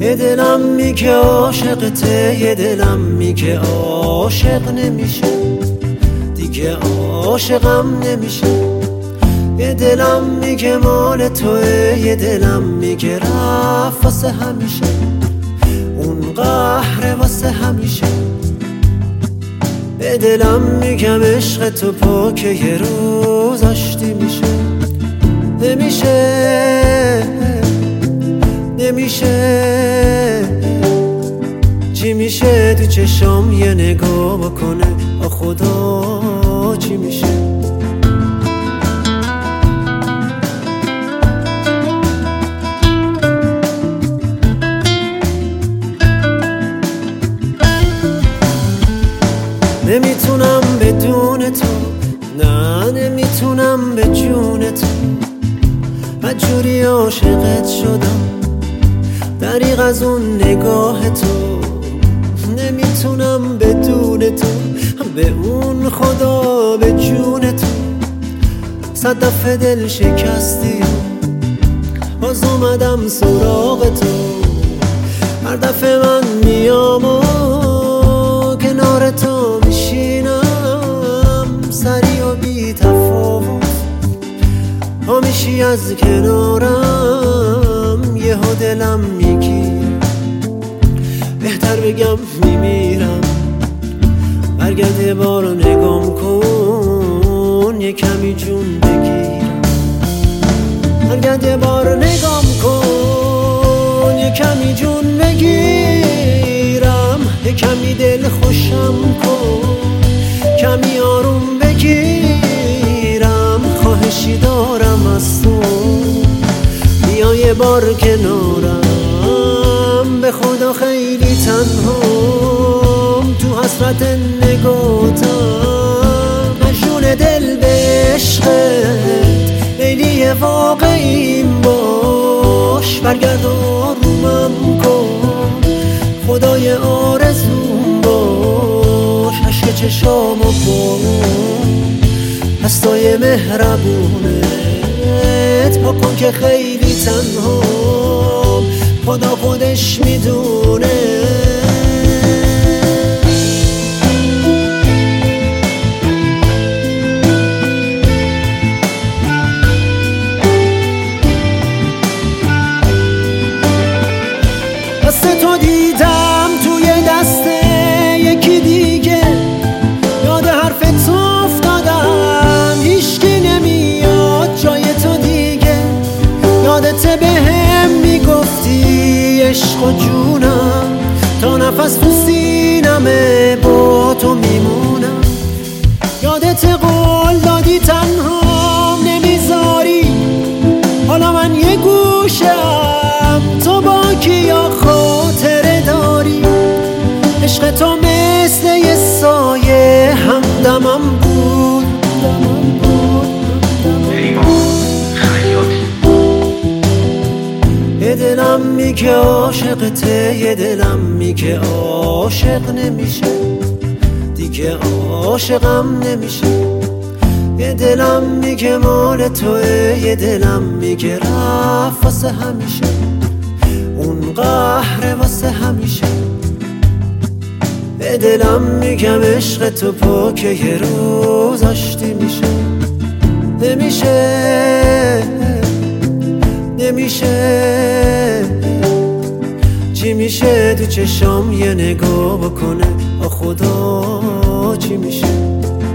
یه دلم میگه عاشقته، یه دلم میگه عاشق نمیشه، دیگه عاشقم نمیشه. یه دلم میگه مال توه، یه دلم میگه رفت واسه همیشه، اون قهر واسه همیشه. به دلم میگم عشق تو پاکه، یه روز آشتی میشه. نمیشه چی میشه تو چشام یه نگاه بکنه، آ خدا چی میشه. نمیتونم بدون تو، نه نمیتونم به جون تو. بدجوری عاشقت شدم، دریغ از اون نگاه تو. نمیتونم بدون تو، به اون خدا به جون تو. صد دفعه دل شکستی، باز اومدم سراغ تو. هر دفعه من میام و کنار تو میشینم، سریع و بی تفاوت ها میشی از کنارم. یهو دلم میگیره، بهتر بگم میمیرم. برگرد یه بار نگام کن، یه کمی جون بگیرم. برگرد یه بار نگام کن، یه کمی جون بگیرم. یه کمی دل خوشم کن، کمی آروم بگیرم. خواهشی دارم از تو، بیا یه بار کنارم. به خدا خیلی تنهام، تو حسرت نگاتم. مجنون دل به عشقت، لیلی واقعیم باش. برگرد آرومم کن، خدای آرزوم باش. عشق چشام و بارون، دستای مهربونت پاک کن که خیلی تنهام. خدا خودش میدونه. دست تو دیدم توی دست یکی دیگه، یاد حرف تو افتادم. هیچکی نمیاد جای تو دیگه، یادت بهم میگفتی عشق و جونم. تا نفس تو سینمه با تو میمونم. یادت قول دادی تنها نمیذاری، حالا من یه گوشم، تو با کیا خاطره داری. عشق تو مثل یه سایه همدمم بود. یه دلم میگه عاشقته، یه دلم میگه عاشق نمیشه، دیگه عاشقم نمیشه. یه دلم میگه مال توه، یه دلم میگه رفت واسه همیشه، اون قهر واسه همیشه. به دلم میگم عشق تو پاکه، یه روز آشتی میشه. نمیشه چی میشه تو چشام یه نگاه بکنه، آ خدا چی میشه.